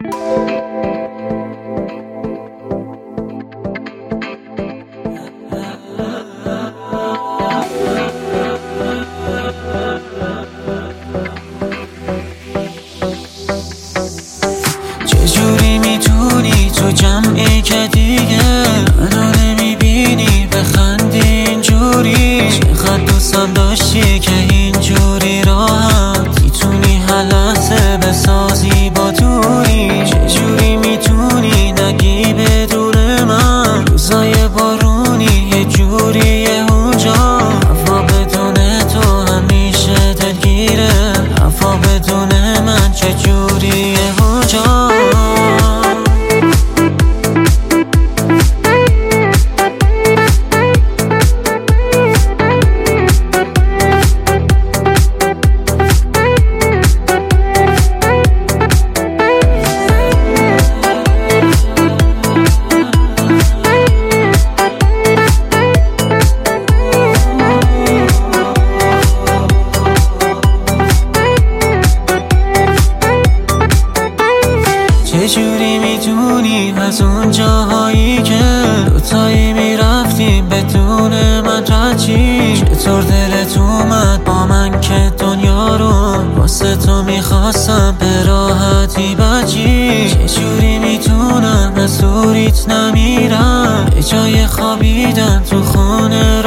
چجوری میتونی تو جمعی که دیگه منو نمیبینی بخندی اینجوری؟ چقدر دوستم داشتی که اینجوری راحت میتونی هر لحظه بسازی با دوری. چجوری میتونی نگی بدون من روزای بارونی یه جوریه اونجا؟ هوا بدون تو همیشه دلگیره، هوا بدون من چجوریه اونجا؟ چجوری میتونی از اون جاهایی که دوتایی میرفتیم بدون من رچی؟ چطور دلت اومد با من که دنیا رو واسه تو میخواستم به راحتی بچی؟ چجوری میتونم از دوریت نمیرم به جای خوابیدن تو خونه